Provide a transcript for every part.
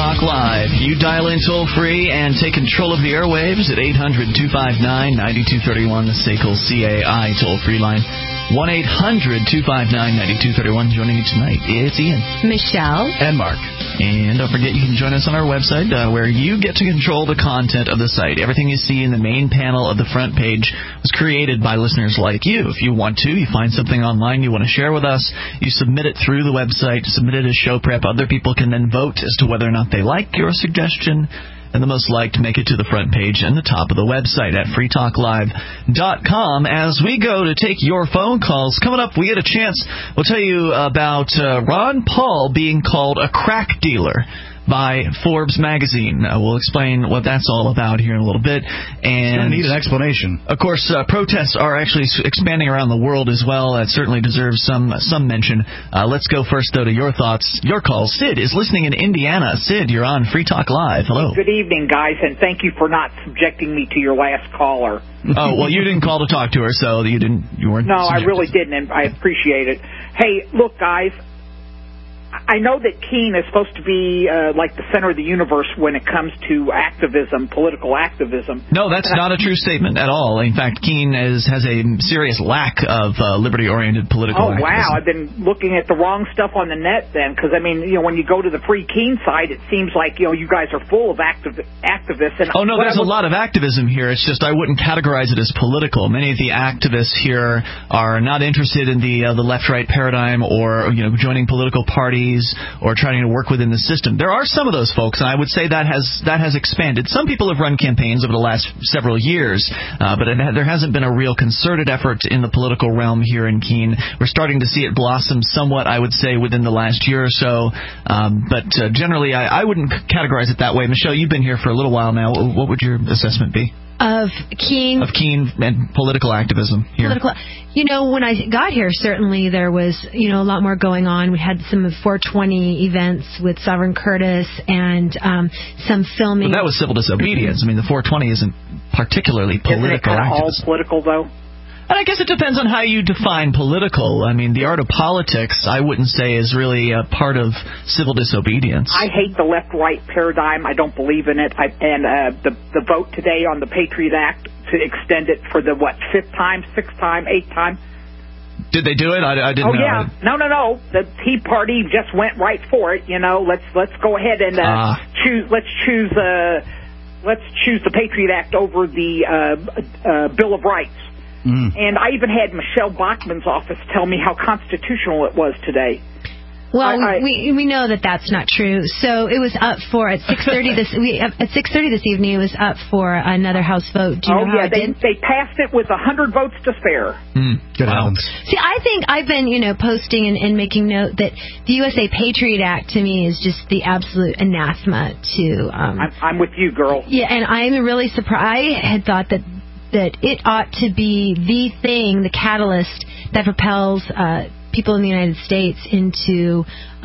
Talk Live. You dial in toll-free and take control of the airwaves at 800-259-9231, the SACL CAI toll-free line. 1-800-259-9231. Joining you tonight, it's Ian, Michelle, and Mark. And don't forget, you can join us on our website where you get to control the content of the site. Everything you see in the main panel of the front page was created by listeners like you. If you want to, you find something online you want to share with us, you submit it through the website, submit it as show prep. Other people can then vote as to whether or not they like your suggestion. And the most liked make it to the front page and the top of the website at freetalklive.com. As we go to take your phone calls, coming up, we get a chance. We'll tell you about Ron Paul being called a crack dealer by Forbes magazine. We'll explain what that's all about here in a little bit. And need an explanation. Of course, protests are actually expanding around the world as well. That certainly deserves some mention. Let's go first, though, to your thoughts, your calls. Sid is listening in Indiana. Sid, you're on Free Talk Live. Hello. Good evening, guys, and thank you for not subjecting me to your last caller. Oh, well, you didn't call to talk to her, so you weren't. No, I really didn't, and I appreciate it. Hey, look, guys. I know that Keene is supposed to be like the center of the universe when it comes to activism, political activism. No, that's not a true statement at all. In fact, Keene has a serious lack of liberty-oriented political activism. Oh, wow. I've been looking at the wrong stuff on the net then, because, I mean, when you go to the Free Keene site, it seems like, you guys are full of activists. And oh, no, there's a lot of activism here. It's just I wouldn't categorize it as political. Many of the activists here are not interested in the left-right paradigm or, joining political parties or trying to work within the system. There are some of those folks, and I would say that has expanded. Some people have run campaigns over the last several years, but there hasn't been a real concerted effort in the political realm here in Keene. We're starting to see it blossom somewhat, I would say, within the last year or so. But generally, I wouldn't categorize it that way. Michelle, you've been here for a little while now. What would your assessment be? Of Keene and political activism here. When I got here, certainly there was, a lot more going on. We had some 420 events with Sovereign Curtis and some filming. But that was civil disobedience. I mean, the 420 isn't particularly political activism. Isn't it all political, though? And I guess it depends on how you define political. I mean, the art of politics, I wouldn't say, is really a part of civil disobedience. I hate the left-right paradigm. I don't believe in it. The vote today on the Patriot Act to extend it for the, fifth time, sixth time, eighth time? Did they do it? I didn't know. Oh, yeah. No. The Tea Party just went right for it. Let's go ahead and choose. Let's choose the Patriot Act over the Bill of Rights. And I even had Michelle Bachmann's office tell me how constitutional it was today. Well, we know that that's not true. So it was up for at 6:30 this evening. It was up for another House vote. Do you know how it did? They passed it with 100 votes to spare. Good heavens. See, I think I've been posting and making note that the USA Patriot Act to me is just the absolute anathema to. I'm with you, girl. Yeah, and I'm really surprised. I had thought that it ought to be the thing, the catalyst that propels people in the United States into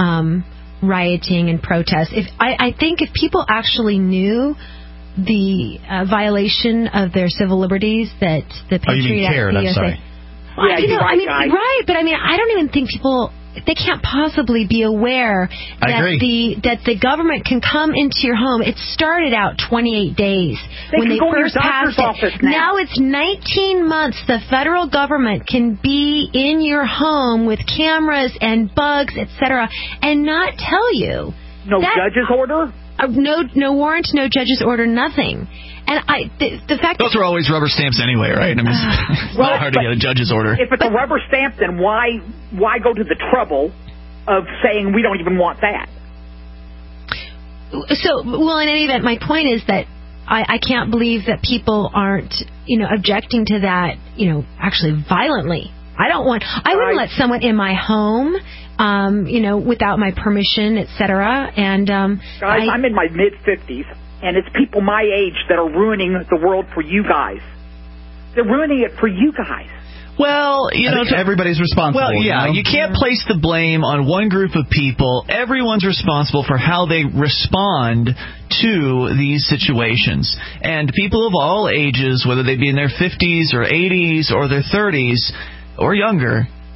rioting and protest. I think if people actually knew the violation of their civil liberties that the Patriot Act, cared, I'm sorry. Yeah, right, but I don't even think people. They can't possibly be aware that the government can come into your home. It started out 28 days when they first passed it. Now it's 19 months. The federal government can be in your home with cameras and bugs, etc., and not tell you. No judge's order? No warrant, no judge's order, nothing. And the fact those are always rubber stamps anyway, right? I mean, it's not hard to get a judge's order. If it's a rubber stamp, then why go to the trouble of saying we don't even want that? So, in any event, my point is that I can't believe that people aren't, objecting to that, actually violently. I wouldn't let someone in my home, without my permission, etc. And guys, I'm in my mid-50s. And it's people my age that are ruining the world for you guys. They're ruining it for you guys. Well, everybody's responsible. Well, yeah, you can't place the blame on one group of people. Everyone's responsible for how they respond to these situations. And people of all ages, whether they be in their 50s or 80s or their 30s or younger,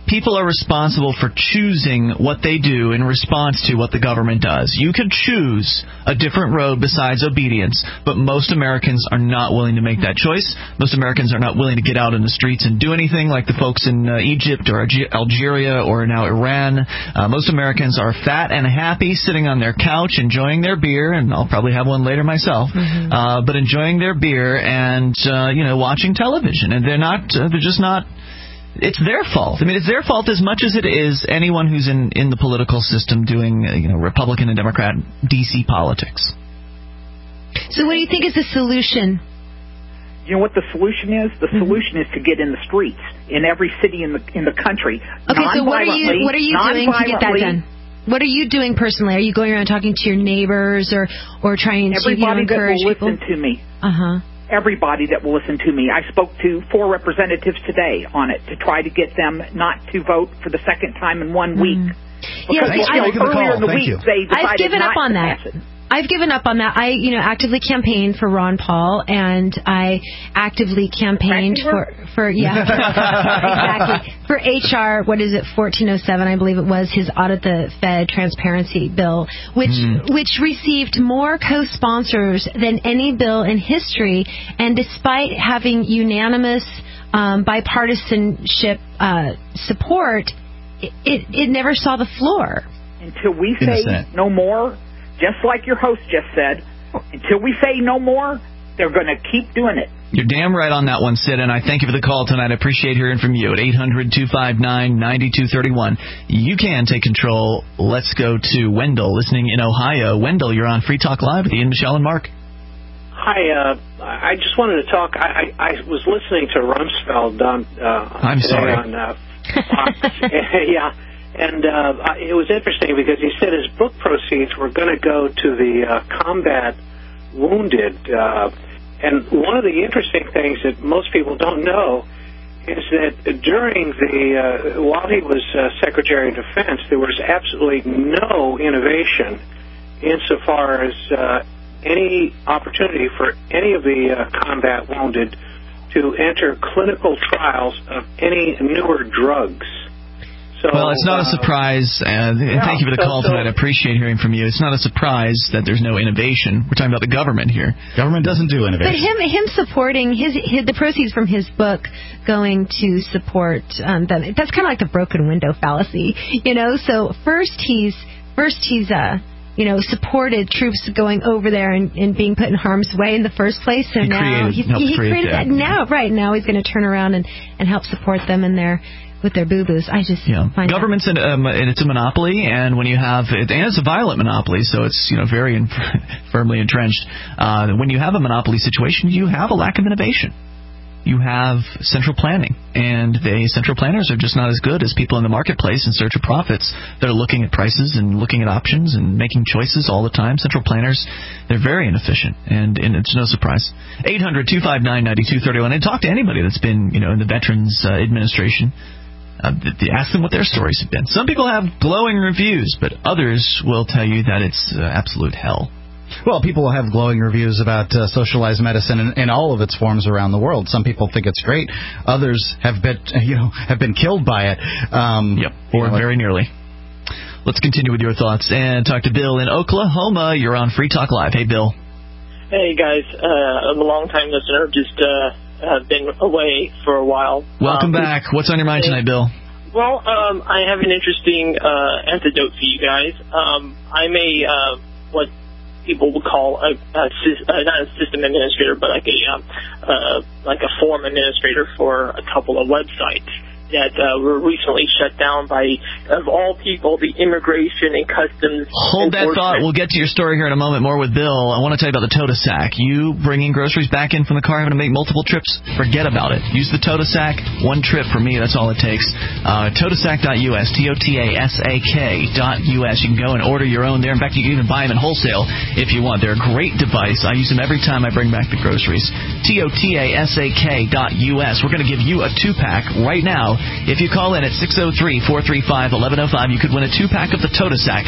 people are responsible for choosing what they do in response to what the government does. You could choose a different road besides obedience, but most Americans are not willing to make that choice. Most Americans are not willing to get out in the streets and do anything like the folks in Egypt or Algeria or now Iran. Most Americans are fat and happy sitting on their couch enjoying their beer, and I'll probably have one later myself, but enjoying their beer and watching television. And they're just not. It's their fault. I mean, it's their fault as much as it is anyone who's in the political system doing Republican and Democrat DC politics. So what do you think is the solution? You know what the solution is? The solution is to get in the streets in every city in the country. Okay, so what are you doing to get that done? What are you doing personally? Are you going around talking to your neighbors or trying to everybody encourage that will people? listen to me? Everybody that will listen to me. I spoke to 4 representatives today on it to try to get them not to vote for the second time in 1 week. Because earlier in the week they decided I've given up on that. I've given up on that. I, actively campaigned for Ron Paul, and I actively campaigned for exactly, for HR, 1407, I believe it was, his Audit the Fed Transparency Bill, which received more co-sponsors than any bill in history, and despite having unanimous bipartisanship support, it never saw the floor. Until we say no more. Just like your host just said, until we say no more, they're going to keep doing it. You're damn right on that one, Sid, and I thank you for the call tonight. I appreciate hearing from you at 800-259-9231. You can take control. Let's go to Wendell, listening in Ohio. Wendell, you're on Free Talk Live with Ian, Michelle, and Mark. Hi, I just wanted to talk. I was listening to Rumsfeld on Fox. Yeah. And it was interesting because he said his book proceeds were going to go to the combat wounded. And one of the interesting things that most people don't know is that during while he was Secretary of Defense, there was absolutely no innovation insofar as any opportunity for any of the combat wounded to enter clinical trials of any newer drugs. Well, it's not a surprise, and thank you for the call tonight. I appreciate hearing from you. It's not a surprise that there's no innovation. We're talking about the government here. Government doesn't do innovation. But him supporting the proceeds from his book going to support them. That's kind of like the broken window fallacy, So first he's supported troops going over there and being put in harm's way in the first place. So he created that. Now he's going to turn around and help support them with their boo-boos. I just find government's and it's a monopoly, and when you have it, and it's a violent monopoly, so it's very firmly entrenched. When you have a monopoly situation, you have a lack of innovation. You have central planning, and the central planners are just not as good as people in the marketplace in search of profits. They're looking at prices and looking at options and making choices all the time. Central planners, they're very inefficient, and it's no surprise. 800-259-9231, and talk to anybody that's been in the Veterans Administration. Ask them what their stories have been. Some people have glowing reviews, but others will tell you that it's absolute hell. Well, people have glowing reviews about socialized medicine in all of its forms around the world. Some people think it's great. Others have been killed by it. Or very nearly. Let's continue with your thoughts and talk to Bill in Oklahoma. You're on Free Talk Live. Hey, Bill. Hey, guys. I'm a long-time listener. Just been away for a while. Welcome back. What's on your mind tonight, Bill? Well, I have an interesting antidote for you guys. I'm what people would call not a system administrator, but like a form administrator for a couple of websites that were recently shut down by, of all people, the Immigration and Customs. Hold that thought. We'll get to your story here in a moment more with Bill. I want to tell you about the Tote Sack. You bringing groceries back in from the car, having to make multiple trips? Forget about it. Use the Tote Sack. One trip for me, that's all it takes. Totasack.us, TOTASAK.us. You can go and order your own there. In fact, you can even buy them in wholesale if you want. They're a great device. I use them every time I bring back the groceries. TOTASAK.us. We're going to give you a 2-pack right now. If you call in at 603-435-1105, you could win a 2-pack of the Tote Sack.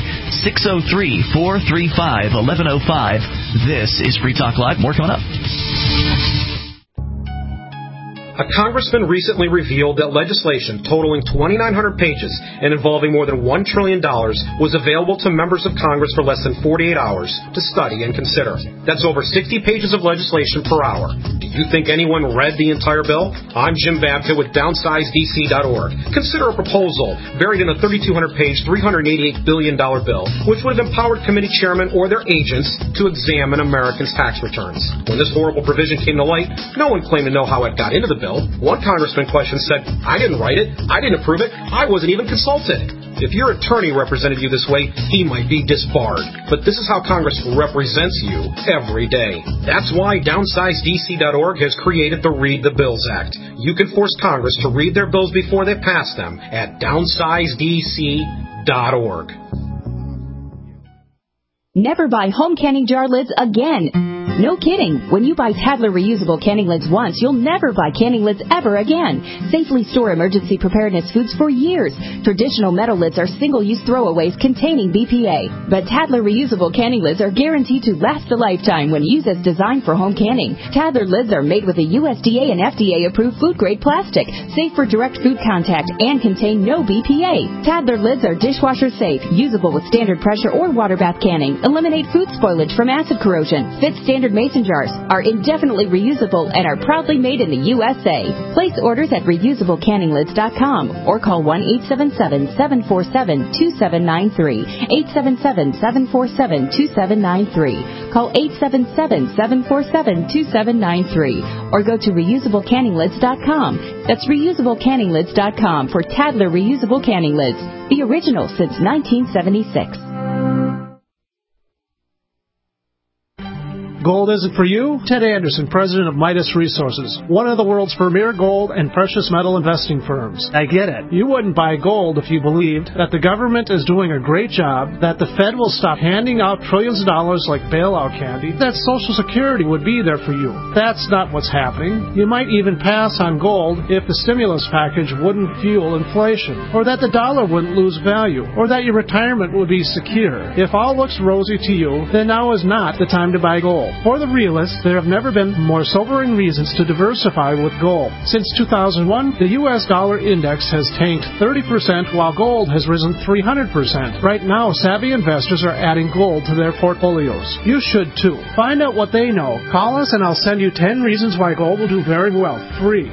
603-435-1105. This is Free Talk Live. More coming up. A congressman recently revealed that legislation totaling 2,900 pages and involving more than $1 trillion was available to members of Congress for less than 48 hours to study and consider. That's over 60 pages of legislation per hour. Do you think anyone read the entire bill? I'm Jim Babka with DownsizeDC.org. Consider a proposal buried in a 3,200-page, $388 billion bill, which would have empowered committee chairmen or their agents to examine Americans' tax returns. When this horrible provision came to light, no one claimed to know how it got into the bill. One congressman questioned said, I didn't write it, I didn't approve it, I wasn't even consulted. If your attorney represented you this way, he might be disbarred. But this is how Congress represents you every day. That's why DownsizeDC.org has created the Read the Bills Act. You can force Congress to read their bills before they pass them at DownsizeDC.org. Never buy home canning jar lids again. No kidding. When you buy Tadler reusable canning lids once, you'll never buy canning lids ever again. Safely store emergency preparedness foods for years. Traditional metal lids are single-use throwaways containing BPA. But Tadler reusable canning lids are guaranteed to last a lifetime when used as designed for home canning. Tadler lids are made with a USDA and FDA-approved food-grade plastic, safe for direct food contact, and contain no BPA. Tadler lids are dishwasher safe, usable with standard pressure or water bath canning, eliminate food spoilage from acid corrosion, fit standard mason jars, are indefinitely reusable, and are proudly made in the USA. Place orders at reusablecanninglids.com or call 1-877-747-2793. 877-747-2793. Call 877-747-2793 or go to reusablecanninglids.com. That's reusablecanninglids.com for Tadler reusable canning lids, the original since 1976. Gold isn't for you? Ted Anderson, president of Midas Resources, one of the world's premier gold and precious metal investing firms. I get it. You wouldn't buy gold if you believed that the government is doing a great job, that the Fed will stop handing out trillions of dollars like bailout candy, that Social Security would be there for you. That's not what's happening. You might even pass on gold if the stimulus package wouldn't fuel inflation, or that the dollar wouldn't lose value, or that your retirement would be secure. If all looks rosy to you, then now is not the time to buy gold. For the realists, there have never been more sobering reasons to diversify with gold. Since 2001, the U.S. dollar index has tanked 30% while gold has risen 300%. Right now, savvy investors are adding gold to their portfolios. You should too. Find out what they know. Call us and I'll send you 10 reasons why gold will do very well. Free.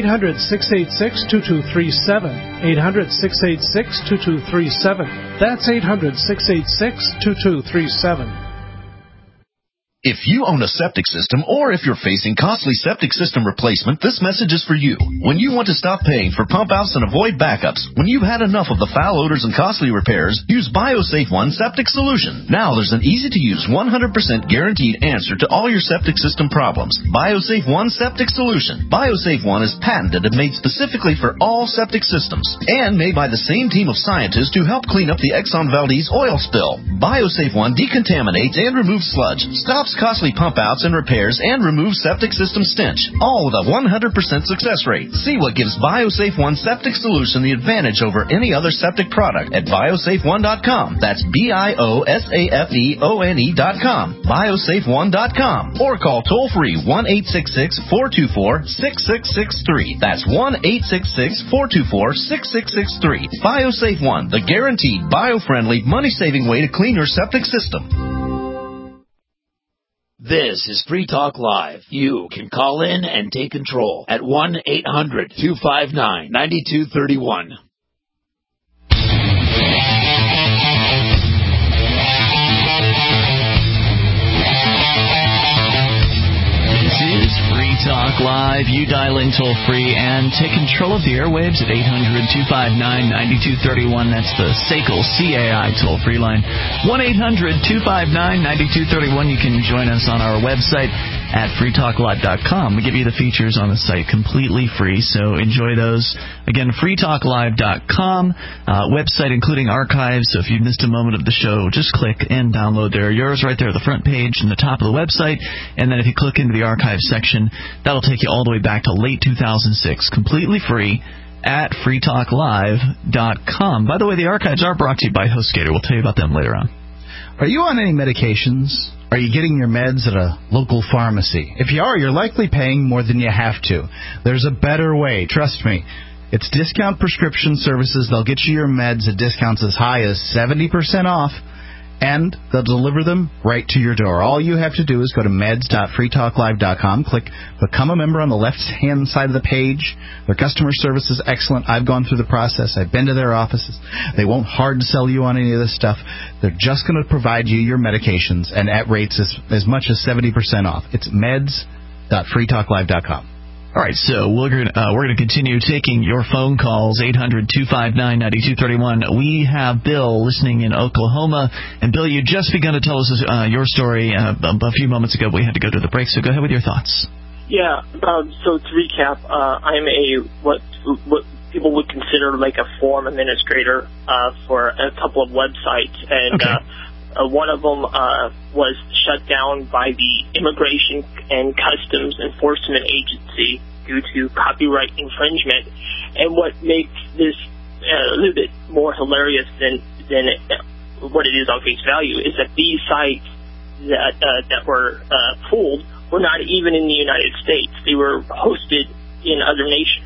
800-686-2237. 800-686-2237. That's 800-686-2237. If you own a septic system or if you're facing costly septic system replacement, this message is for you. When you want to stop paying for pump outs and avoid backups, when you've had enough of the foul odors and costly repairs, use BioSafe One Septic Solution. Now there's an easy-to-use 100% guaranteed answer to all your septic system problems. BioSafe One Septic Solution. BioSafe One is patented and made specifically for all septic systems and made by the same team of scientists who helped clean up the Exxon Valdez oil spill. BioSafe One decontaminates and removes sludge, stops costly pump outs and repairs, and remove septic system stench, all with a 100% success rate. See what gives BioSafe One Septic Solution the advantage over any other septic product at biosafeone.com. That's BIOSAFEONE.com. biosafeone.com. Or call toll free 1-866-424-6663. That's 1-866-424-6663. BioSafe One, the guaranteed bio-friendly, money-saving way to clean your septic system. This is Free Talk Live. You can call in and take control at 1-800-259-9231. This is Free Talk Live. You dial in toll free and take control of the airwaves at 800-259-9231. That's the SACL CAI toll free line. 1-800-259-9231. You can join us on our website at freetalklive.com. We give you the features on the site completely free, so enjoy those. Again, freetalklive.com, website including archives, so if you missed a moment of the show, just click and download there. Yours right there at the front page and the top of the website, and then if you click into the archive section, that'll take you all the way back to late 2006, completely free at freetalklive.com. By the way, the archives are brought to you by HostGator. We'll tell you about them later on. Are you on any medications? Are you getting your meds at a local pharmacy? If you are, you're likely paying more than you have to. There's a better way, trust me. It's Discount Prescription Services. They'll get you your meds at discounts as high as 70% off, and they'll deliver them right to your door. All you have to do is go to meds.freetalklive.com, click Become a Member on the left-hand side of the page. Their customer service is excellent. I've gone through the process. I've been to their offices. They won't hard sell you on any of this stuff. They're just going to provide you your medications, and at rates as much as 70% off. It's meds.freetalklive.com. All right, so we're going to continue taking your phone calls, 800-259-9231. We have Bill listening in Oklahoma. And, Bill, you just begun to tell us your story a few moments ago, but we had to go to the break, so go ahead with your thoughts. Yeah, so to recap, I'm what people would consider like a forum administrator for a couple of websites, and one of them was shut down by the Immigration and Customs Enforcement Agency due to copyright infringement. And what makes this a little bit more hilarious than what it is on face value is that these sites that were pulled were not even in the United States. They were hosted in other nations.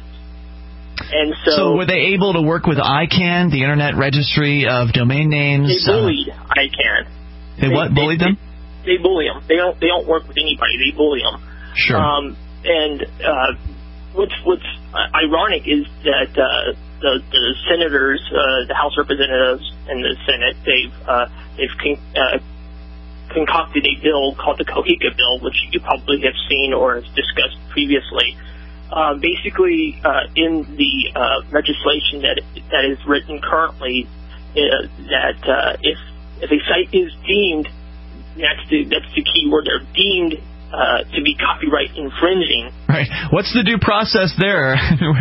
And so were they able to work with ICANN, the Internet Registry of Domain Names? They bullied ICANN. They bullied them? They bully them. They don't work with anybody. They bully them. Sure. And what's ironic is that the senators, the House representatives, and the Senate, they've concocted a bill called the Cohica Bill, which you probably have seen or have discussed previously. Basically, in the legislation that is written currently, that if a site is deemed, that's the key word, they're deemed to be copyright infringing. Right. What's the due process there?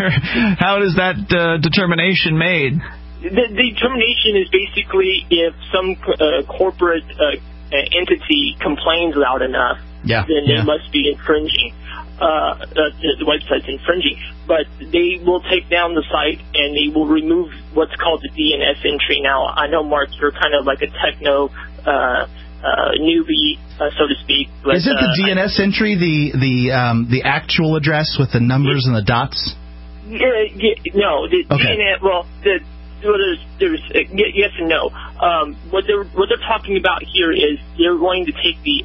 How is that determination made? The determination is basically if some corporate entity complains loud enough, then they must be infringing. The website's infringing, but they will take down the site and they will remove what's called the DNS entry. Now, I know, Mark, you're kind of like a techno newbie, so to speak. But, is it the DNS entry, the actual address with the numbers and the dots? No, the DNS. Well, there's yes and no. What they're talking about here is they're going to take the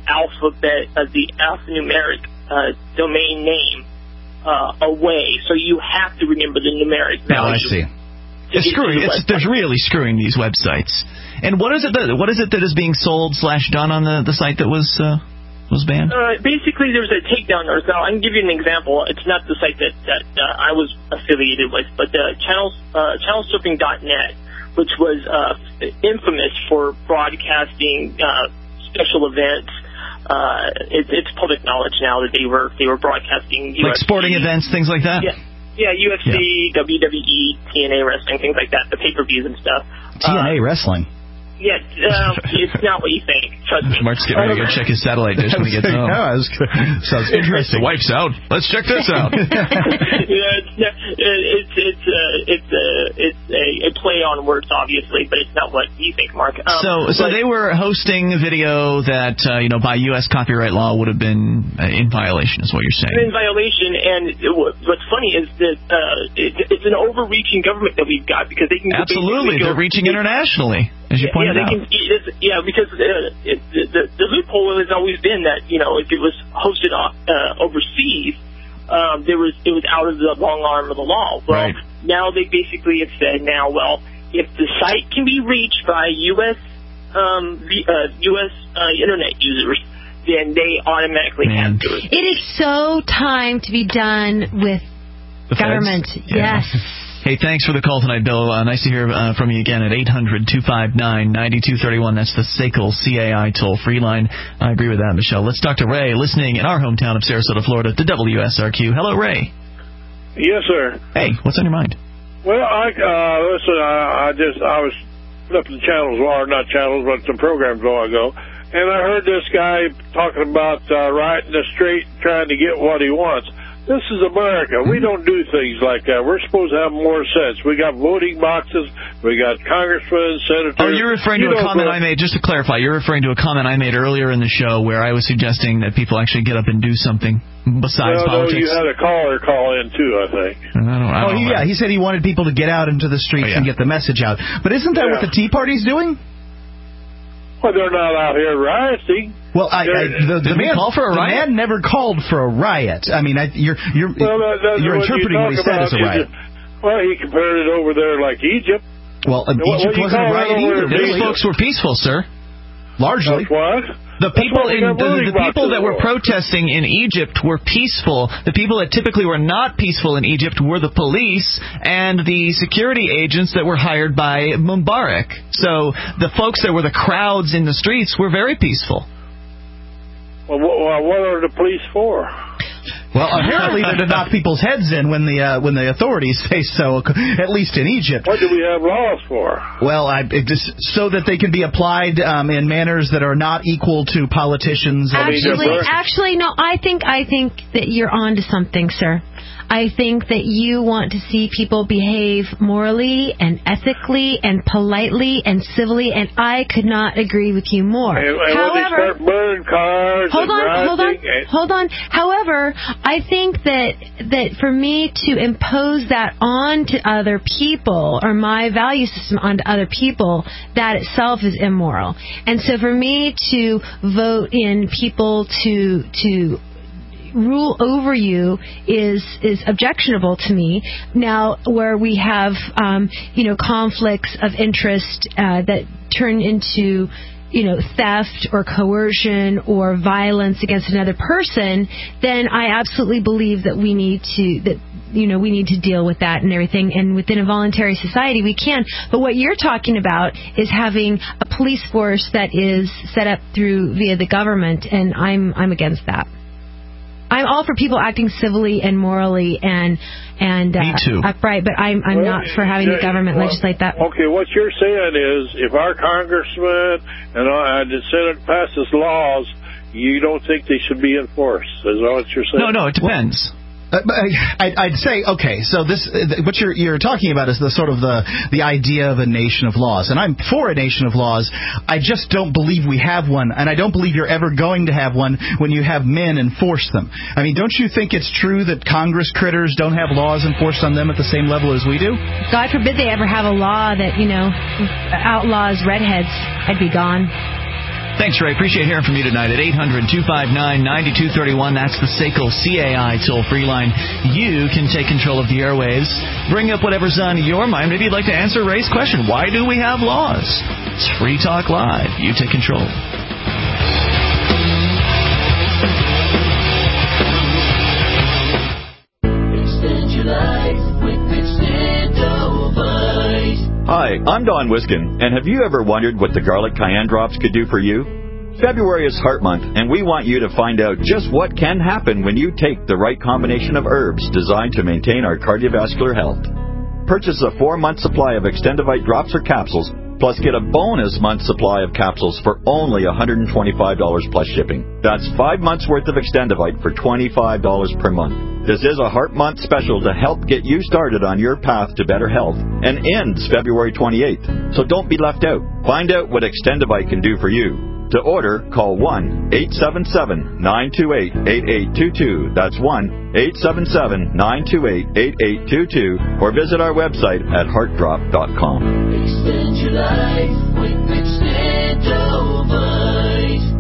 alphanumeric domain name away, so you have to remember the numeric value. Oh, I see. They're really screwing these websites. And what is it that is being sold / done on the site that was banned? Basically, there's a takedown notice. Now, I can give you an example. It's not the site that I was affiliated with, but channelsurfing.net, which was infamous for broadcasting special events. It's public knowledge now that they were broadcasting like UFC, sporting events, things like that. Yeah, UFC, WWE, TNA wrestling, things like that, the pay-per-views and stuff. TNA wrestling. Yeah, it's not what you think. Trust me. Mark's getting ready to go check his satellite dish when he gets home. Sounds interesting. The wife's out. Let's check this out. It's a play on words, obviously, but it's not what you think, Mark. So they were hosting video that by U.S. copyright law would have been in violation, is what you're saying. In violation, and what's funny is that it's an overreaching government that we've got because they can absolutely they're reaching internationally. As you pointed out. Because the loophole has always been that if it was hosted overseas, it was out of the long arm of the law. Well, now they basically have said if the site can be reached by U.S. Internet users, then they automatically have to. It is so time to be done with the government. Yes. Hey, thanks for the call tonight, Bill. Nice to hear from you again at 800-259-9231. That's the SACL CAI toll-free line. I agree with that, Michelle. Let's talk to Ray, listening in our hometown of Sarasota, Florida, to WSRQ. Hello, Ray. Yes, sir. Hey, what's on your mind? Well, listen, I was flipping channels, or not channels, but some programs a while ago, and I heard this guy talking about riding the street trying to get what he wants. This is America. We don't do things like that. We're supposed to have more sense. We got voting boxes. We got congressmen, senators. Oh, you're referring to a comment I made. Just to clarify, you're referring to a comment I made earlier in the show where I was suggesting that people actually get up and do something besides politics. No, you had a caller call in, too, I think. Yeah, he said he wanted people to get out into the streets and get the message out. But isn't that what the Tea Party's doing? Well, they're not out here rioting. Well, the man call for a riot? The man never called for a riot. I mean, you're interpreting what he said as a riot. Well, he compared it over there like Egypt. Well, Egypt wasn't a riot either. Those folks were peaceful, sir. Largely. What? The people that were protesting in Egypt were peaceful. The people that typically were not peaceful in Egypt were the police and the security agents that were hired by Mubarak. So the folks that were the crowds in the streets were very peaceful. Well, what are the police for? Well, apparently they're to knock people's heads in when the authorities say so, at least in Egypt. What do we have laws for? Well, just so that they can be applied in manners that are not equal to politicians. Actually, no, I think that you're on to something, sir. I think that you want to see people behave morally and ethically and politely and civilly, and I could not agree with you more. And when they start burning cars hold on. However, I think that for me to impose that onto other people, or my value system onto other people, that itself is immoral. And so for me to vote in people to rule over you is objectionable to me. Now, where we have conflicts of interest that turn into theft or coercion or violence against another person, then I absolutely believe that we need to deal with that and everything. And within a voluntary society, we can. But what you're talking about is having a police force that is set up via the government, and I'm against that. I'm all for people acting civilly and morally and upright, but I'm not for having the government legislate that. Okay, what you're saying is if our congressmen and the Senate passes laws, you don't think they should be enforced. Is that what you're saying? No, it depends. I'd say, okay, so what you're talking about is the sort of the idea of a nation of laws, and I'm for a nation of laws. I just don't believe we have one, and I don't believe you're ever going to have one when you have men enforce them. I mean, don't you think it's true that Congress critters don't have laws enforced on them at the same level as we do? God forbid they ever have a law that, outlaws redheads. I'd be gone. Thanks, Ray. Appreciate hearing from you tonight at 800-259-9231. That's the SACL CAI toll-free line. You can take control of the airwaves. Bring up whatever's on your mind. Maybe you'd like to answer Ray's question. Why do we have laws? It's Free Talk Live. You take control. Extend your life with Extendovite. Hi, I'm Don Wiskin, and have you ever wondered what the garlic cayenne drops could do for you? February is Heart Month, and we want you to find out just what can happen when you take the right combination of herbs designed to maintain our cardiovascular health. Purchase a 4-month supply of Extendovite drops or capsules, plus get a bonus month supply of capsules for only $125 plus shipping. That's 5 months worth of Extendovite for $25 per month. This is a Heart Month special to help get you started on your path to better health and ends February 28th. So don't be left out. Find out what Extendovite can do for you. To order, call 1-877-928-8822. That's 1-877-928-8822. Or visit our website at heartdrop.com. Extend your life with Extendovite.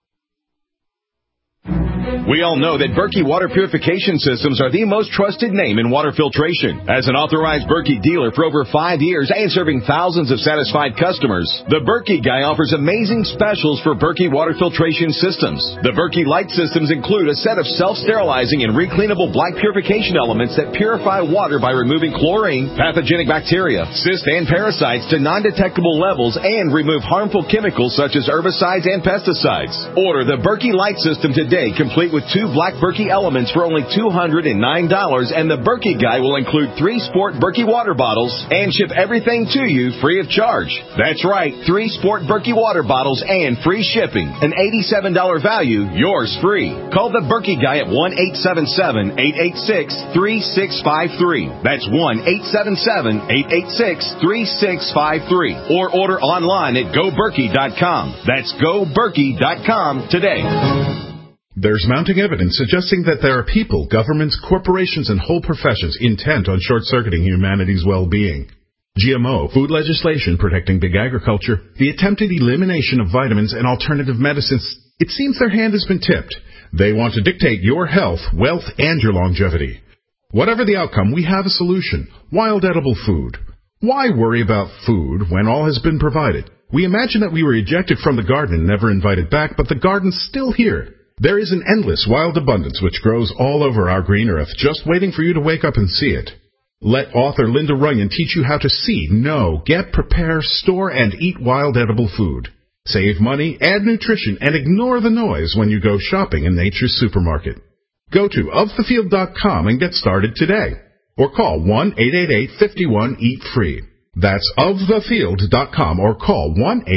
We all know that Berkey Water Purification Systems are the most trusted name in water filtration. As an authorized Berkey dealer for over 5 years and serving thousands of satisfied customers, the Berkey Guy offers amazing specials for Berkey Water Filtration Systems. The Berkey Light Systems include a set of self-sterilizing and recleanable black purification elements that purify water by removing chlorine, pathogenic bacteria, cysts, and parasites to non-detectable levels and remove harmful chemicals such as herbicides and pesticides. Order the Berkey Light System today, complete with 2 Black Berkey Elements for only $209, and the Berkey Guy will include 3 Sport Berkey water bottles and ship everything to you free of charge. That's right, 3 Sport Berkey water bottles and free shipping. An $87 value, yours free. Call the Berkey Guy at 1-877-886-3653. That's 1-877-886-3653. Or order online at GoBerkey.com. That's GoBerkey.com today. There's mounting evidence suggesting that there are people, governments, corporations, and whole professions intent on short-circuiting humanity's well-being. GMO, food legislation protecting big agriculture, the attempted elimination of vitamins and alternative medicines, it seems their hand has been tipped. They want to dictate your health, wealth, and your longevity. Whatever the outcome, we have a solution. Wild edible food. Why worry about food when all has been provided? We imagine that we were ejected from the garden and never invited back, but the garden's still here. There is an endless wild abundance which grows all over our green earth, just waiting for you to wake up and see it. Let author Linda Runyon teach you how to see, know, get, prepare, store, and eat wild edible food. Save money, add nutrition, and ignore the noise when you go shopping in Nature's Supermarket. Go to ofthefield.com and get started today. Or call 1-888-51-EAT-FREE. That's ofthefield.com or call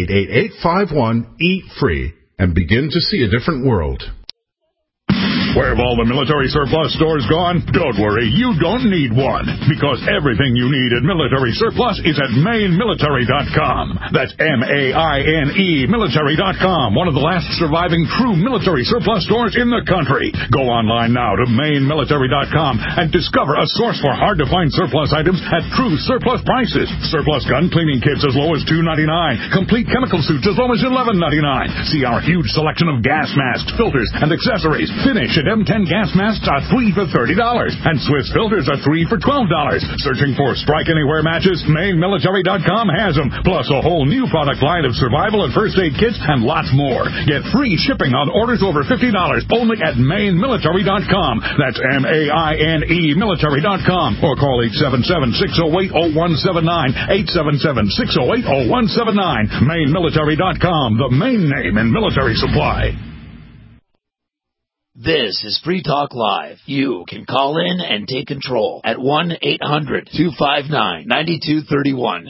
1-888-51-EAT-FREE and begin to see a different world. Where have all the military surplus stores gone? Don't worry, you don't need one, because everything you need at Military Surplus is at MaineMilitary.com. That's M-A-I-N-E Military.com, one of the last surviving true military surplus stores in the country. Go online now to MaineMilitary.com and discover a source for hard-to-find surplus items at true surplus prices. Surplus gun cleaning kits as low as $2.99. Complete chemical suits as low as $11.99. See our huge selection of gas masks, filters, and accessories. Finish at M10 gas masks are 3 for $30, and Swiss filters are 3 for $12. Searching for Strike Anywhere matches? MaineMilitary.com has them, plus a whole new product line of survival and first aid kits and lots more. Get free shipping on orders over $50 only at MaineMilitary.com. That's M-A-I-N-E Military.com, or call 877-608-0179, 877-608-0179. MaineMilitary.com, the main name in military supply. This is Free Talk Live. You can call in and take control at 1-800-259-9231.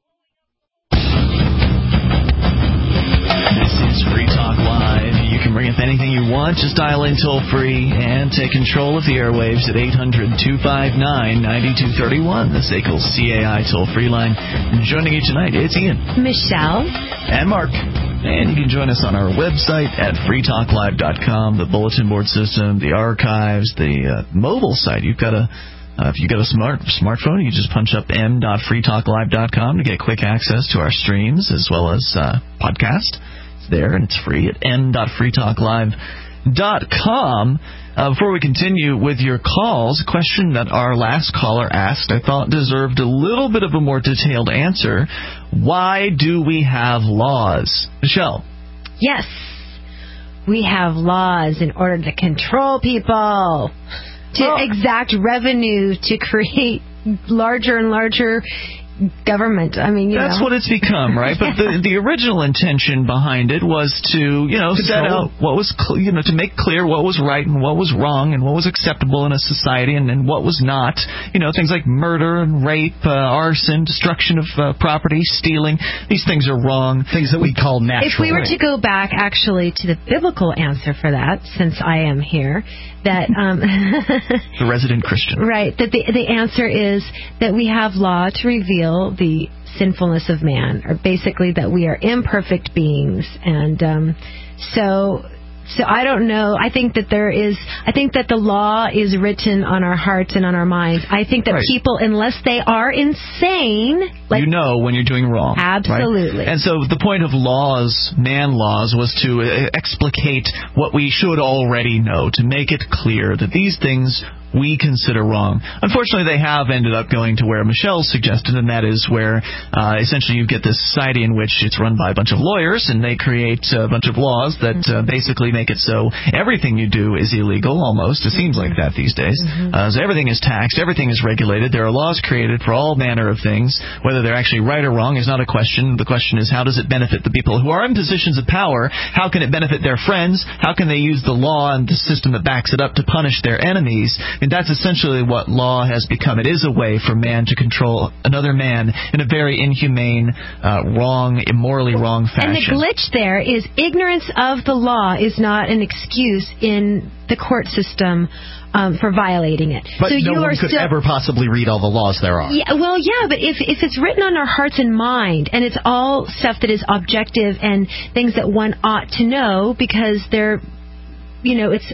This is Free Talk Live. You can bring up anything you want. Just dial in toll-free and take control of the airwaves at 800-259-9231, the SACL CAI toll-free line. And joining you tonight, it's Ian, Michelle, and Mark. And you can join us on our website at freetalklive.com, the bulletin board system, the archives, the mobile site. If you've got a smartphone, you just punch up m.freetalklive.com to get quick access to our streams as well as podcast. It's there and it's free at m.freetalklive.com. Before we continue with your calls, a question that our last caller asked I thought deserved a little bit of a more detailed answer. Why do we have laws? Michelle. Yes. We have laws in order to control people, to exact revenue, to create larger and larger government. I mean, that's what it's become, right? But the original intention behind it was to, set out what was, to make clear what was right and what was wrong and what was acceptable in a society and what was not. Things like murder and rape, arson, destruction of property, stealing. These things are wrong. Things that we call natural. If we were to go back, actually, to the biblical answer for that, since I am here, that the resident Christian, right? That the answer is that we have law to reveal the sinfulness of man, or basically that we are imperfect beings, and so I don't know. I think that the law is written on our hearts and on our minds. I think that people, unless they are insane, when you're doing wrong. Absolutely. Right? And so the point of laws, man laws, was to explicate what we should already know, to make it clear that these things we consider wrong. Unfortunately, they have ended up going to where Michelle suggested, and that is where essentially you get this society in which it's run by a bunch of lawyers, and they create a bunch of laws that basically make it so everything you do is illegal, almost. It seems like that these days. So everything is taxed, everything is regulated. There are laws created for all manner of things. Whether they're actually right or wrong is not a question. The question is, how does it benefit the people who are in positions of power? How can it benefit their friends? How can they use the law and the system that backs it up to punish their enemies? And that's essentially what law has become. It is a way for man to control another man in a very inhumane, wrong, immorally wrong fashion. And the glitch there is ignorance of the law is not an excuse in the court system for violating it. But so no one could ever possibly read all the laws there are. Yeah, well, yeah, but if it's written on our hearts and mind, and it's all stuff that is objective and things that one ought to know because they're, it's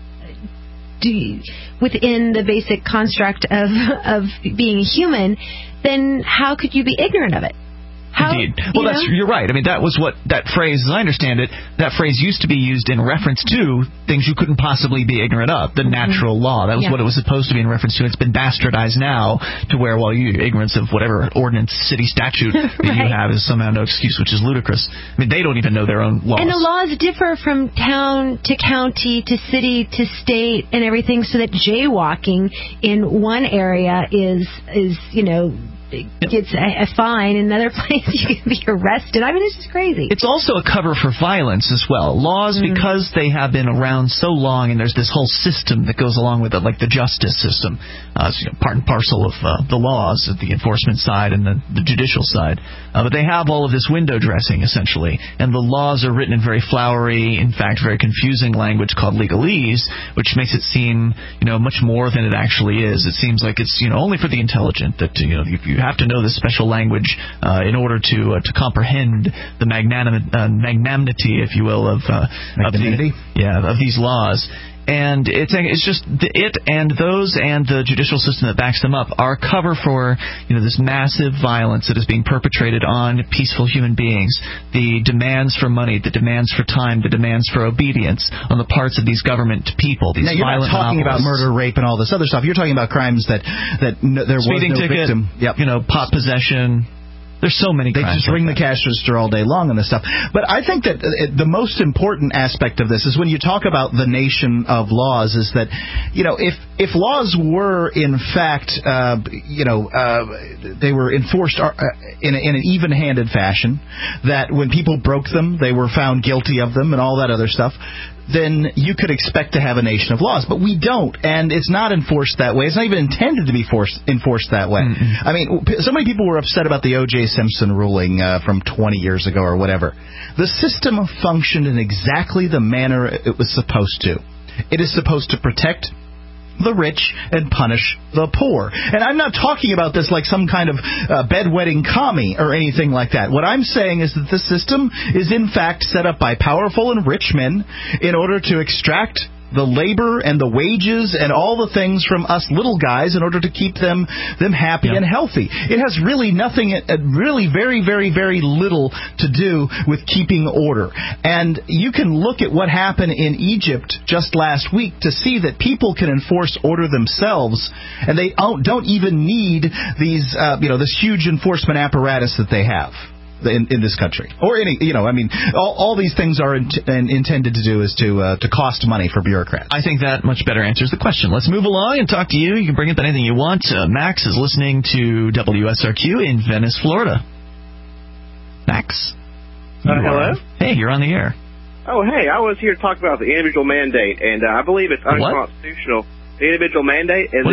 within the basic construct of being human, then how could you be ignorant of it? Indeed. Well, you're right. I mean, that was what that phrase, as I understand it, that phrase used to be used in reference to things you couldn't possibly be ignorant of, the natural law. That was what it was supposed to be in reference to. It's been bastardized now to where, ignorance of whatever ordinance, city statute that you have is somehow no excuse, which is ludicrous. I mean, they don't even know their own laws. And the laws differ from town to county to city to state and everything, so that jaywalking in one area is gets a fine. In another place, you can be arrested. I mean, this is crazy. It's also a cover for violence as well. Laws, because they have been around so long, and there's this whole system that goes along with it, like the justice system. It's part and parcel of the laws at the enforcement side and the judicial side. But they have all of this window dressing, essentially. And the laws are written in very flowery, in fact, very confusing language called legalese, which makes it seem, much more than it actually is. It seems like it's, only for the intelligent, that, you have to know this special language in order to comprehend the magnanimity, if you will, of these laws. And it's just it and those and the judicial system that backs them up are cover for this massive violence that is being perpetrated on peaceful human beings. The demands for money, the demands for time, the demands for obedience on the parts of these government people. These now, you're violent not talking about murder, rape, and all this other stuff. You're talking about crimes that there was no victim. Pot possession. There's so many crimes. They just ring the cash register all day long and this stuff. But I think that the most important aspect of this is when you talk about the nation of laws is that, if laws were in fact, they were enforced in an even-handed fashion, that when people broke them, they were found guilty of them and all that other stuff, then you could expect to have a nation of laws. But we don't, and it's not enforced that way. It's not even intended to be enforced that way. I mean, so many people were upset about the O.J. Simpson ruling from 20 years ago or whatever. The system functioned in exactly the manner it was supposed to. It is supposed to protect the rich and punish the poor. And I'm not talking about this like some kind of bedwetting commie or anything like that. What I'm saying is that the system is in fact set up by powerful and rich men in order to extract the labor and the wages and all the things from us little guys in order to keep them happy and healthy. It has really nothing, really very, very, very little to do with keeping order. And you can look at what happened in Egypt just last week to see that people can enforce order themselves, and they don't even need these, this huge enforcement apparatus that they have in this country, or any, all these things are intended to do is to cost money for bureaucrats. I think that much better answers the question. Let's move along and talk to you. You can bring up anything you want. Max is listening to WSRQ in Venice, Florida. Max. Hello? Hey, you're on the air. Oh, hey, I was here to talk about the individual mandate, and I believe it's unconstitutional. What? The individual mandate in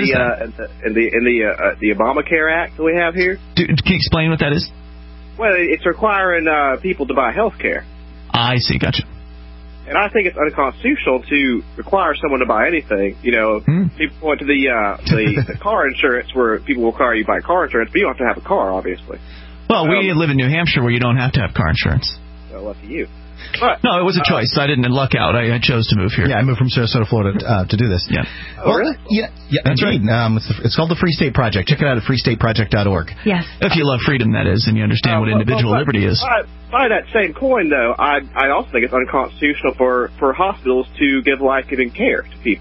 the Obamacare Act that we have here. Can you explain what that is? Well, it's requiring people to buy health care. I see, gotcha. And I think it's unconstitutional to require someone to buy anything. People point to the car insurance where people will require you to buy car insurance, but you don't have to have a car, obviously. Well, we live in New Hampshire where you don't have to have car insurance. So lucky you. But, no, it was a choice. I didn't luck out. I chose to move here. Yeah, I moved from Sarasota, Florida to do this. Yeah. Oh, really? Yeah, that's right. It's called the Free State Project. Check it out at freestateproject.org. Yes. If you love freedom, that is, and you understand what individual liberty is. By that same coin, though, I also think it's unconstitutional for hospitals to give life-giving care to people.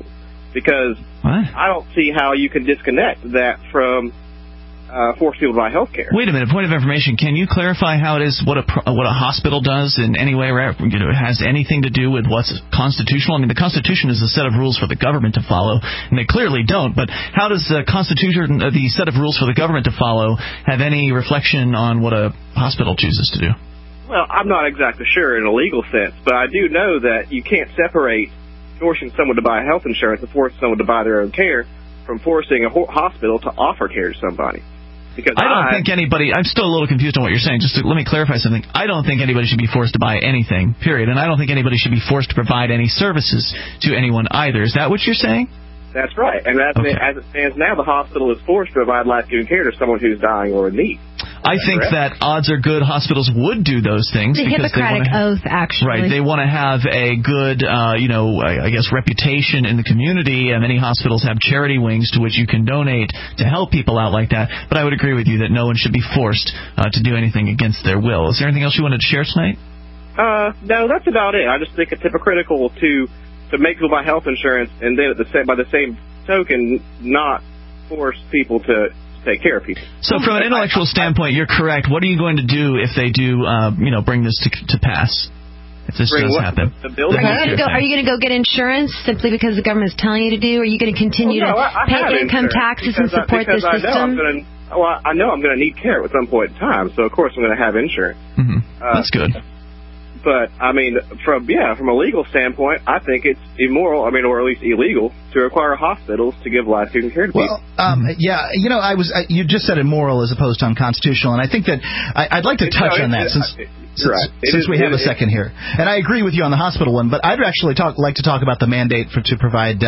because I don't see how you can disconnect that from force people to buy health care. Wait a minute. Point of information. Can you clarify how it is what a hospital does in any way? It has anything to do with what's constitutional? I mean, the Constitution is a set of rules for the government to follow, and they clearly don't. But how does the Constitution, the set of rules for the government to follow, have any reflection on what a hospital chooses to do? Well, I'm not exactly sure in a legal sense, but I do know that you can't separate forcing someone to buy health insurance and forcing someone to buy their own care from forcing a hospital to offer care to somebody. Because I don't think anybody, I'm still a little confused on what you're saying. Let me clarify something. I don't think anybody should be forced to buy anything, period. And I don't think anybody should be forced to provide any services to anyone either. Is that what you're saying? That's right. And as it stands now, the hospital is forced to provide life-giving care to someone who's dying or in need. I think that odds are good hospitals would do those things. The Hippocratic Oath, actually. Right. They want to have a good, I guess, reputation in the community. And many hospitals have charity wings to which you can donate to help people out like that. But I would agree with you that no one should be forced to do anything against their will. Is there anything else you wanted to share tonight? No, that's about it. I just think it's hypocritical to make people buy health insurance and then by the same token not force people to take care of people. So from an intellectual standpoint, you're correct. What are you going to do if they do, bring this to pass? If this does happen. The bill to pass? Are you going to go get insurance simply because the government is telling you to do? Or are you going to continue to pay income taxes and support the system? I know I'm going to need care at some point in time, so of course I'm going to have insurance. Mm-hmm. That's good. But, I mean, from a legal standpoint, I think it's immoral, or at least illegal, to require hospitals to give life-saving care to people. You just said immoral as opposed to unconstitutional, and I think that I'd like to touch on that since we have a second here. And I agree with you on the hospital one, but I'd actually like to talk about the mandate to provide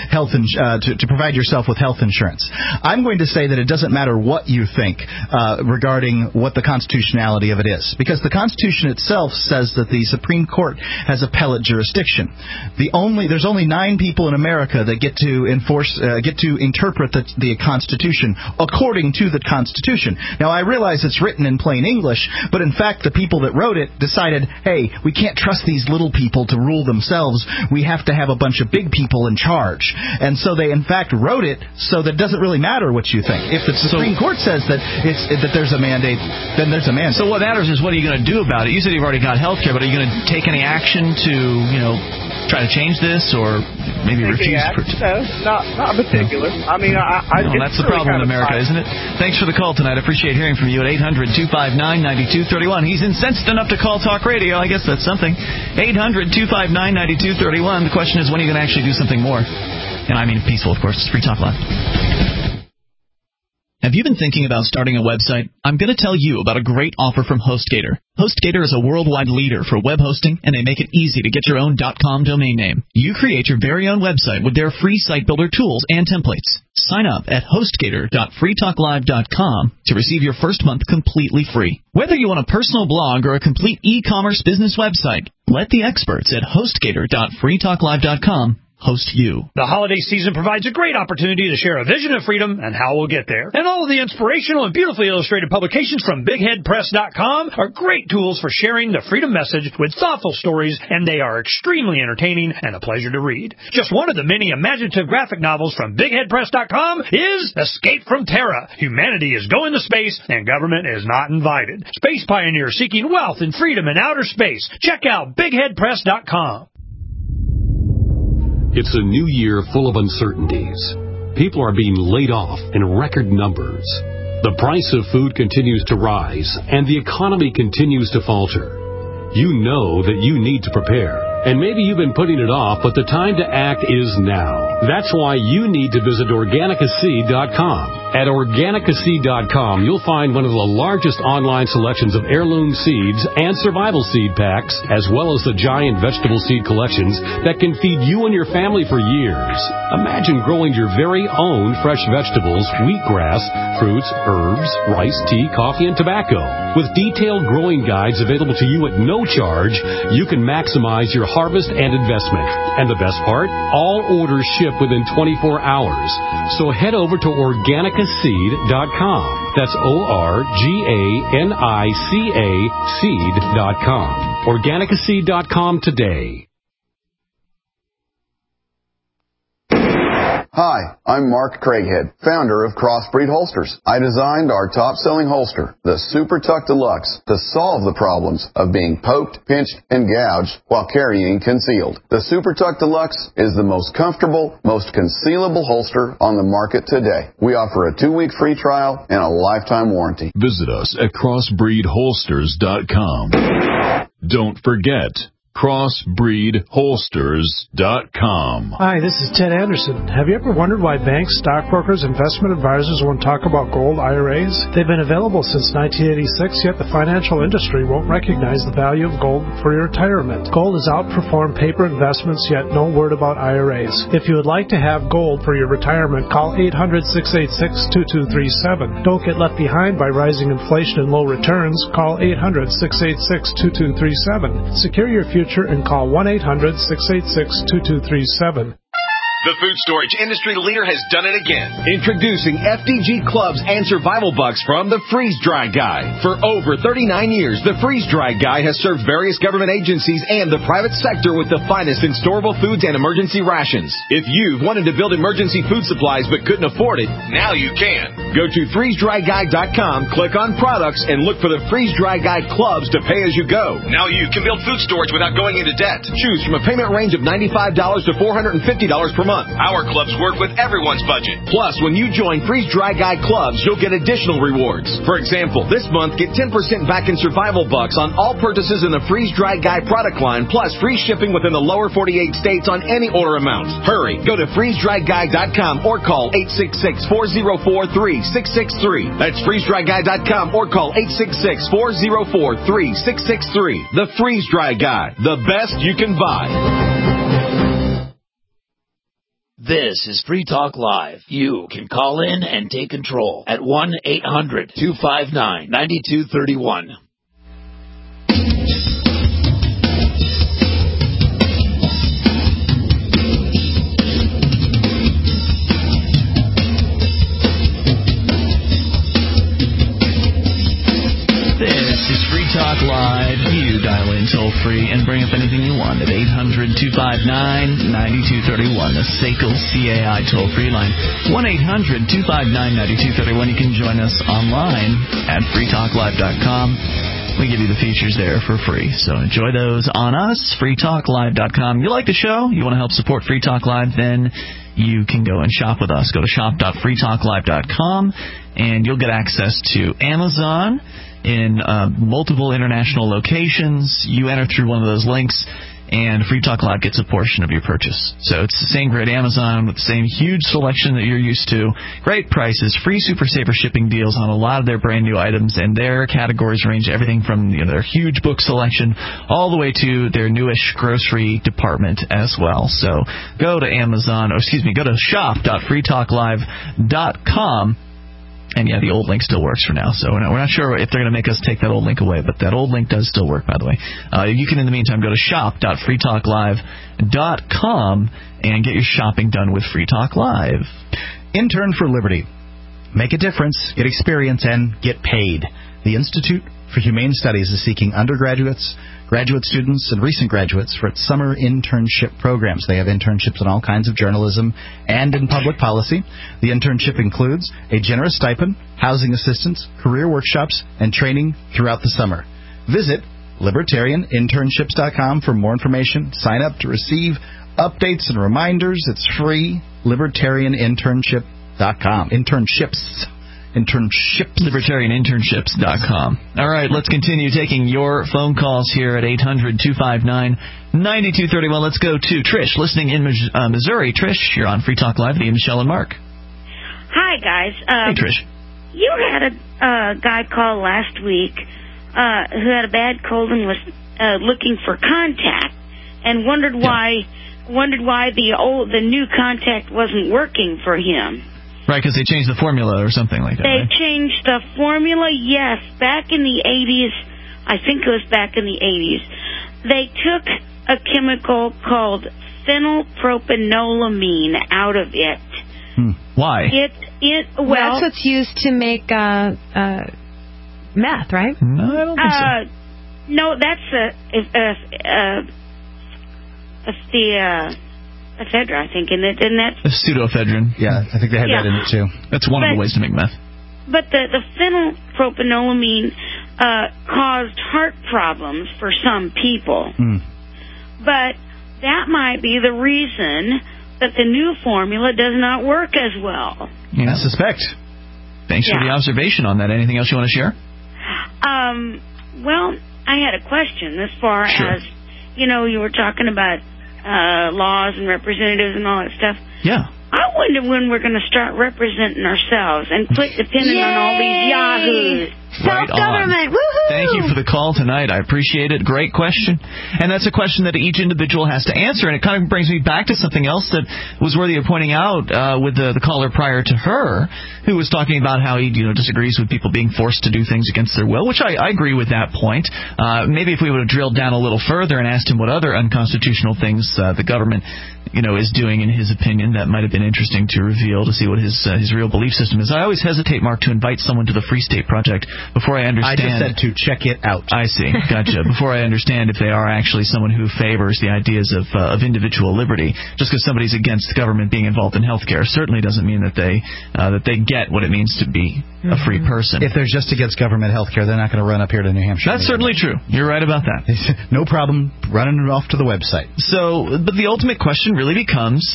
to provide yourself with health insurance. I'm going to say that it doesn't matter what you think regarding what the constitutionality of it is, because the Constitution itself says that the Supreme Court has appellate jurisdiction. There's only 9 people in America that get to interpret the Constitution according to the Constitution. Now, I realize it's written in plain English, but in fact, the people that wrote it decided, hey, we can't trust these little people to rule themselves. We have to have a bunch of big people in charge. And so they, in fact, wrote it so that it doesn't really matter what you think. If the Supreme Court says that there's a mandate, then there's a mandate. So what matters is what are you going to do about it? You said you've already got health care, but are you going to take any action to, try to change this or maybe refuse? No, not particular. That's the problem in America, isn't it? Thanks for the call tonight. I appreciate hearing from you at 800-259-9231. He's incensed enough to call Talk Radio. I guess that's something. 800-259-9231. The question is, when are you going to actually do something more? And I mean peaceful, of course. It's Free Talk Live. Have you been thinking about starting a website? I'm going to tell you about a great offer from HostGator. HostGator is a worldwide leader for web hosting, and they make it easy to get your own .com domain name. You create your very own website with their free site builder tools and templates. Sign up at HostGator.freetalklive.com to receive your first month completely free. Whether you want a personal blog or a complete e-commerce business website, let the experts at HostGator.freetalklive.com host you. The holiday season provides a great opportunity to share a vision of freedom and how we'll get there. And all of the inspirational and beautifully illustrated publications from BigHeadPress.com are great tools for sharing the freedom message with thoughtful stories, and they are extremely entertaining and a pleasure to read. Just one of the many imaginative graphic novels from BigHeadPress.com is Escape from Terra. Humanity is going to space, and government is not invited. Space pioneers seeking wealth and freedom in outer space. Check out BigHeadPress.com. It's a new year full of uncertainties. People are being laid off in record numbers. The price of food continues to rise, and the economy continues to falter. You know that you need to prepare, and maybe you've been putting it off, but the time to act is now. That's why you need to visit Organicaseed.com. At Organicaseed.com, you'll find one of the largest online selections of heirloom seeds and survival seed packs, as well as the giant vegetable seed collections that can feed you and your family for years. Imagine growing your very own fresh vegetables, wheatgrass, fruits, herbs, rice, tea, coffee, and tobacco. With detailed growing guides available to you at no charge, you can maximize your harvest and investment. And the best part? All orders ship within 24 hours. So head over to Organicaseed.com. That's Organicaca seed.com. Organicaseed.com today. Hi, I'm Mark Craighead, founder of Crossbreed Holsters. I designed our top-selling holster, the Super Tuck Deluxe, to solve the problems of being poked, pinched, and gouged while carrying concealed. The Super Tuck Deluxe is the most comfortable, most concealable holster on the market today. We offer a 2-week free trial and a lifetime warranty. Visit us at crossbreedholsters.com. Don't forget, crossbreedholsters.com. Hi, this is Ted Anderson. Have you ever wondered why banks, stockbrokers, investment advisors won't talk about gold IRAs? They've been available since 1986, yet the financial industry won't recognize the value of gold for your retirement. Gold has outperformed paper investments, yet no word about IRAs. If you would like to have gold for your retirement, call 800-686-2237. Don't get left behind by rising inflation and low returns. Call 800-686-2237. Secure your future and call 1-800-686-2237. The food storage industry leader has done it again. Introducing FDG Clubs and Survival Bucks from the Freeze Dry Guy. For over 39 years, the Freeze Dry Guy has served various government agencies and the private sector with the finest in storable foods and emergency rations. If you've wanted to build emergency food supplies but couldn't afford it, now you can. Go to freezedryguy.com, click on products, and look for the Freeze Dry Guy Clubs to pay as you go. Now you can build food storage without going into debt. Choose from a payment range of $95 to $450 per month. Our clubs work with everyone's budget. Plus, when you join Freeze Dry Guy Clubs, you'll get additional rewards. For example, this month, get 10% back in Survival Bucks on all purchases in the Freeze Dry Guy product line, plus free shipping within the lower 48 states on any order amount. Hurry, go to freezedryguy.com or call 866-404-3663. That's freezedryguy.com or call 866-404-3663. The Freeze Dry Guy, the best you can buy. This is Free Talk Live. You can call in and take control at 1-800-259-9231. This is Free Talk Live. You dial in toll-free and bring up anything you want at 800-259-9231. The SACL CAI toll-free line. 1-800-259-9231. You can join us online at freetalklive.com. We give you the features there for free, so enjoy those on us, freetalklive.com. You like the show? You want to help support Free Talk Live? Then you can go and shop with us. Go to shop.freetalklive.com, and you'll get access to Amazon in multiple international locations. You enter through one of those links, and Free Talk Live gets a portion of your purchase. So it's the same great Amazon with the same huge selection that you're used to. Great prices, free Super Saver shipping deals on a lot of their brand new items, and their categories range everything from their huge book selection all the way to their newish grocery department as well. So go to go to shop.freetalklive.com. And yeah, the old link still works for now, so we're not sure if they're going to make us take that old link away, but that old link does still work, by the way. You can, in the meantime, go to shop.freetalklive.com and get your shopping done with Free Talk Live. Intern for Liberty. Make a difference, get experience, and get paid. The Institute for Humane Studies is seeking undergraduates, graduate students, and recent graduates for its summer internship programs. They have internships in all kinds of journalism and in public policy. The internship includes a generous stipend, housing assistance, career workshops, and training throughout the summer. Visit libertarianinternships.com for more information. Sign up to receive updates and reminders. It's free. libertarianinternship.com. Internships. libertarianinternships.com. All right, let's continue taking your phone calls here at 800-259-9231. Let's go to Trish, listening in Missouri. Trish, you're on Free Talk Live. The Michelle and Mark. Hi, guys. Hey, Trish. You had a guy call last week who had a bad cold and was looking for contact and wondered why the new contact wasn't working for him. Right, because they changed the formula or something like that. They changed the formula, yes. Back in the 80s, I think it was back in the 80s, they took a chemical called phenylpropanolamine out of it. Why? Well, that's what's used to make meth, right? No, I don't think so. No, that's ephedra, I think, in it, and that's pseudoephedrine. Yeah, I think they had that in it too. That's one of the ways to make meth. But the phenylpropanolamine caused heart problems for some people. But that might be the reason that the new formula does not work as well. Yeah. I suspect. Thanks for the observation on that. Anything else you want to share? Well, I had a question as far as, you were talking about laws and representatives and all that stuff. Yeah. I wonder when we're going to start representing ourselves and quit depending on all these yahoos. Self-government, woohoo! Thank you for the call tonight. I appreciate it. Great question. And that's a question that each individual has to answer. And it kind of brings me back to something else that was worthy of pointing out with the caller prior to her, who was talking about how he disagrees with people being forced to do things against their will, which I agree with that point. Maybe if we would have drilled down a little further and asked him what other unconstitutional things the government is doing in his opinion, that might have been interesting to reveal, to see what his real belief system is. I always hesitate, Mark, to invite someone to the Free State Project before I understand. I just said to check it out. I see. Gotcha. Before I understand if they are actually someone who favors the ideas of individual liberty. Just because somebody's against government being involved in healthcare certainly doesn't mean that they get what it means to be a free person. If they're just against government healthcare, they're not going to run up here to New Hampshire. That's certainly true. You're right about that. No problem running it off to the website. But the ultimate question really becomes,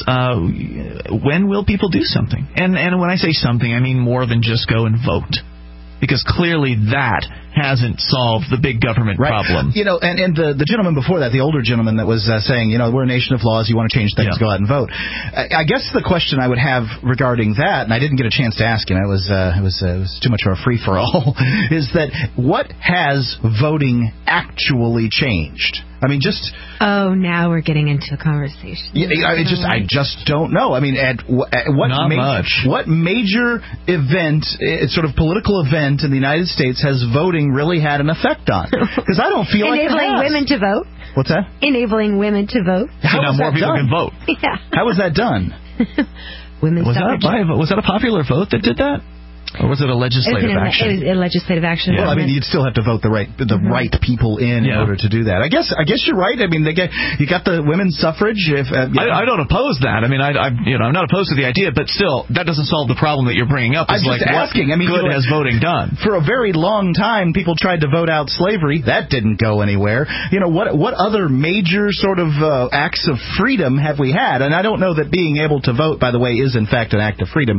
when will people do something? And when I say something, I mean more than just go and vote. Because clearly that hasn't solved the big government problem. And the gentleman before that, the older gentleman that was saying, we're a nation of laws, you want to change things, go out and vote. I guess the question I would have regarding that, and I didn't get a chance to ask him, it was too much of a free-for-all, is that what has voting actually changed? I mean, Oh, now we're getting into a conversation. I just don't know. I mean, at what major event, sort of political event in the United States has voting really had an effect on? Because I don't feel like it has. Enabling women to vote. What's that? Enabling women to vote. So now more people can vote. Yeah. How was that done? Women's suffrage. Was that a popular vote that did that? Or was it a legislative action? It was a legislative action. Well, I mean, you'd still have to vote the right people in order to do that. I guess you're right. I mean, you got the women's suffrage. I don't oppose that. I mean, I'm not opposed to the idea, but still, that doesn't solve the problem that you're bringing up. I'm just asking. I mean, good has voting done? For a very long time, people tried to vote out slavery. That didn't go anywhere. What other major sort of acts of freedom have we had? And I don't know that being able to vote, by the way, is in fact an act of freedom.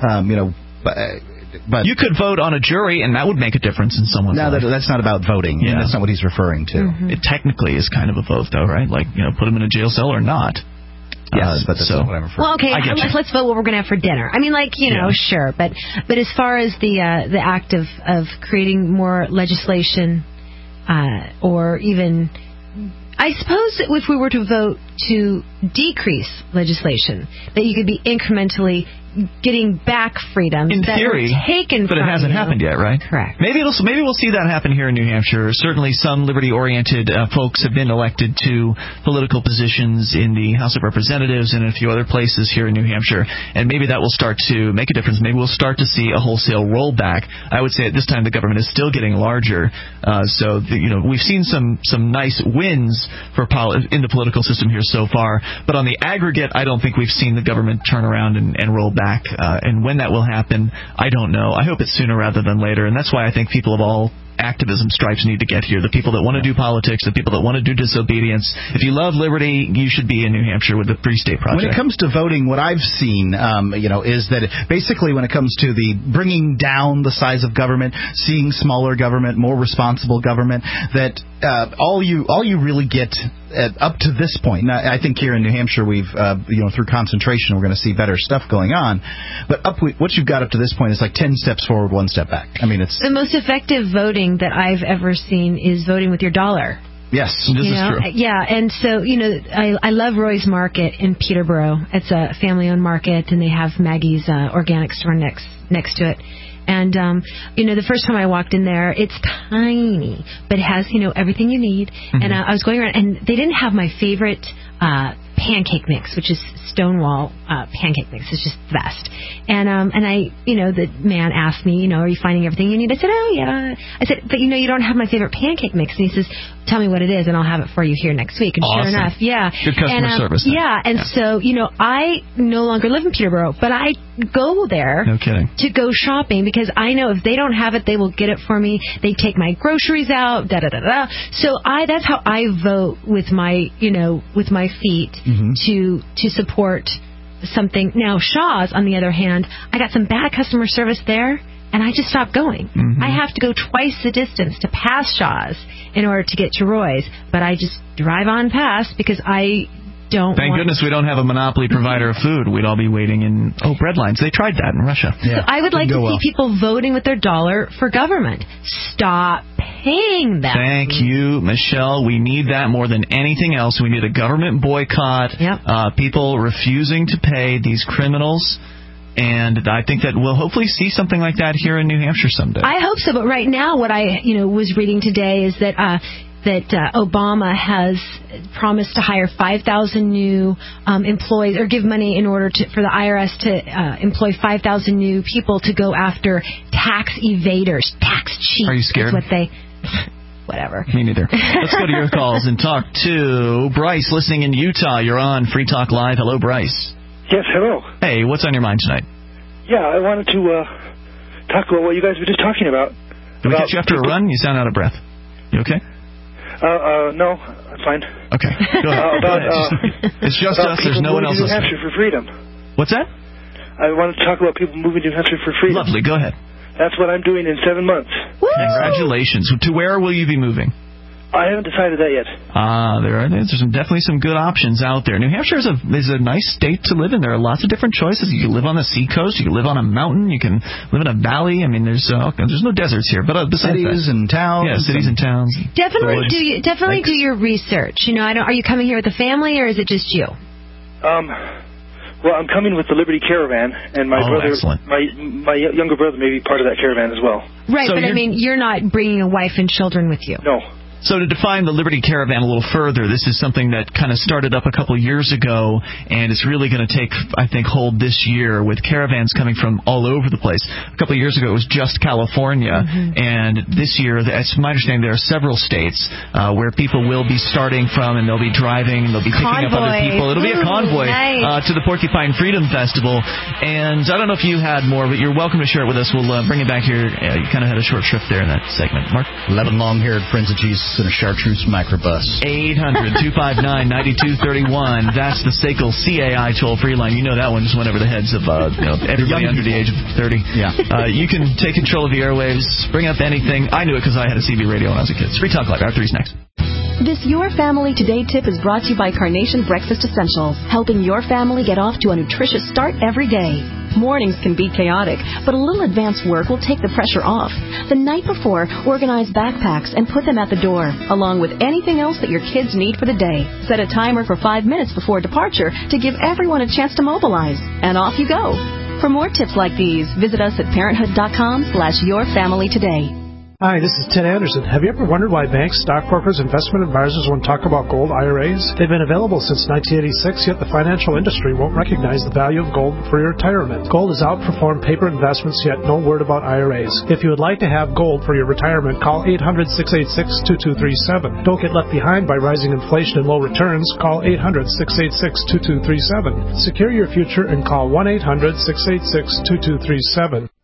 But you could vote on a jury, and that would make a difference in someone's life. No, that's not about voting. Yeah. That's not what he's referring to. Mm-hmm. It technically is kind of a vote, though, right? Like, put him in a jail cell or not. Yes, but that's not what I'm referring to. Well, okay, let's vote what we're going to have for dinner. I mean, sure. But as far as the act of creating more legislation, or even, I suppose that if we were to vote to decrease legislation, that you could be incrementally getting back freedoms in theory, that were taken but from it hasn't you. happened yet, right? Correct. Maybe we'll see that happen here in New Hampshire. Certainly, some liberty-oriented folks have been elected to political positions in the House of Representatives and in a few other places here in New Hampshire, and maybe that will start to make a difference. Maybe we'll start to see a wholesale rollback. I would say at this time the government is still getting larger, so we've seen some nice wins in the political system here so far, but on the aggregate, I don't think we've seen the government turn around and roll back. And when that will happen, I don't know. I hope it's sooner rather than later, and that's why I think people of all activism stripes need to get here. The people that want to do politics, the people that want to do disobedience. If you love liberty, you should be in New Hampshire with the Free State Project. When it comes to voting, what I've seen, is that basically when it comes to the bringing down the size of government, seeing smaller government, more responsible government, that all you really get up to this point. Now, I think here in New Hampshire we've through concentration we're going to see better stuff going on, but what you've got up to this point is like 10 steps forward, 1 step back. I mean, it's the most effective voting that I've ever seen is voting with your dollar. Yes, this is true. Yeah, and so, I love Roy's Market in Peterborough. It's a family-owned market, and they have Maggie's organic store next to it. And, the first time I walked in there, it's tiny, but it has, everything you need. Mm-hmm. And I was going around, and they didn't have my favorite pancake mix, which is Stonewall pancake mix. It's just the best. And I, the man asked me, are you finding everything you need? I said, oh, yeah. I said, but you don't have my favorite pancake mix. And he says, tell me what it is, and I'll have it for you here next week. And awesome. Sure enough, yeah. Good customer service. Yeah, and so, I no longer live in Peterborough, but I go there no kidding. To go shopping because I know if they don't have it, they will get it for me. They take my groceries out, da-da-da-da. So that's how I vote with my, with my feet to support something. Now, Shaw's, on the other hand, I got some bad customer service there, and I just stopped going. I have to go twice the distance to pass Shaw's in order to get to Roy's, but I just drive on past because I don't Thank goodness we don't have a monopoly provider of food. We'd all be waiting in bread lines. They tried that in Russia. Yeah. So I would like to see people voting with their dollar for government. Stop paying them. Thank you, Michelle. We need that more than anything else. We need a government boycott. Yep. People refusing to pay these criminals. And I think that we'll hopefully see something like that here in New Hampshire someday. I hope so. But right now, what I was reading today is that Obama has promised to hire 5,000 new employees, or give money in order for the IRS to employ 5,000 new people to go after tax evaders, tax cheats. Are you scared? Is what they... Whatever. Me neither. Let's go to your calls and talk to Bryce, listening in Utah. You're on Free Talk Live. Hello, Bryce. Yes, hello. Hey, what's on your mind tonight? Yeah, I wanted to talk about what you guys were just talking about. Did we catch you after a run? You sound out of breath. You okay? No, I'm fine. Okay, go ahead. It's just us. There's no one else listening. New Hampshire for freedom. What's that? I wanted to talk about people moving to New Hampshire for freedom. Lovely, go ahead. That's what I'm doing in 7 months. Woo! Congratulations. To where will you be moving? I haven't decided that yet. There's definitely some good options out there. New Hampshire is a nice state to live in. There are lots of different choices. You can live on the seacoast. You can live on a mountain. You can live in a valley. I mean, there's no deserts here, but besides cities and towns. Yeah, cities and towns. Definitely do your research. Are you coming here with the family, or is it just you? Well, I'm coming with the Liberty Caravan, and my brother, my younger brother, may be part of that caravan as well. Right, so but I mean, you're not bringing a wife and children with you. No. So to define the Liberty Caravan a little further, this is something that kind of started up a couple years ago, and it's really going to take, I think, hold this year with caravans coming from all over the place. A couple of years ago, it was just California, and this year, it's my understanding, there are several states where people will be starting from, and they'll be driving, and they'll be picking up other people. It'll be a convoy to the Porcupine Freedom Festival, and I don't know if you had more, but you're welcome to share it with us. We'll bring it back here. You kind of had a short shrift there in that segment. Mark? 11 long-haired Friends of Jesus in a chartreuse microbus. 800-259-9231. That's the SACL CAI toll-free line. You know that one just went over the heads of everybody under the age of 30. Yeah. You can take control of the airwaves, bring up anything. I knew it because I had a CB radio when I was a kid. Free Talk Live. Hour 3's next. This Your Family Today tip is brought to you by Carnation Breakfast Essentials, helping your family get off to a nutritious start every day. Mornings can be chaotic, but a little advance work will take the pressure off. The night before, organize backpacks and put them at the door, along with anything else that your kids need for the day. Set a timer for 5 minutes before departure to give everyone a chance to mobilize. And off you go. For more tips like these, visit us at parenthood.com/yourfamilytoday. Hi, this is Ted Anderson. Have you ever wondered why banks, stockbrokers, investment advisors won't talk about gold IRAs? They've been available since 1986, yet the financial industry won't recognize the value of gold for your retirement. Gold has outperformed paper investments, yet no word about IRAs. If you would like to have gold for your retirement, call 800-686-2237. Don't get left behind by rising inflation and low returns. Call 800-686-2237. Secure your future and call 1-800-686-2237.